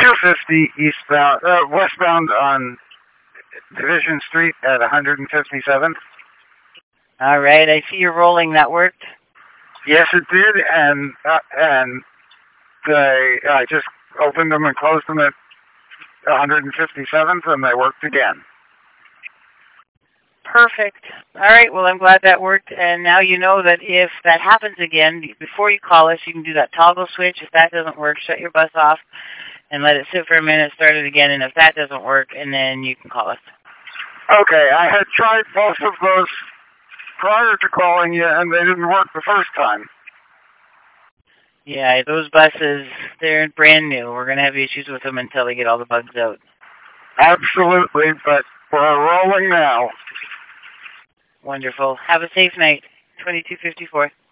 250 eastbound, westbound on Division Street at 157th. All right, I see you're rolling. That worked? Yes, it did, and I just opened them and closed them at 157th, and they worked again. Perfect. All right, well, I'm glad that worked, and now you know that if that happens again, before you call us, you can do that toggle switch. If that doesn't work, shut your bus off and let it sit for a minute, start it again, and if that doesn't work, and then you can call us. Okay, I had tried both of those prior to calling you, and they didn't work the first time. Yeah, those buses, they're brand new. We're going to have issues with them until they get all the bugs out. Absolutely, but we're rolling now. Wonderful. Have a safe night. 2254.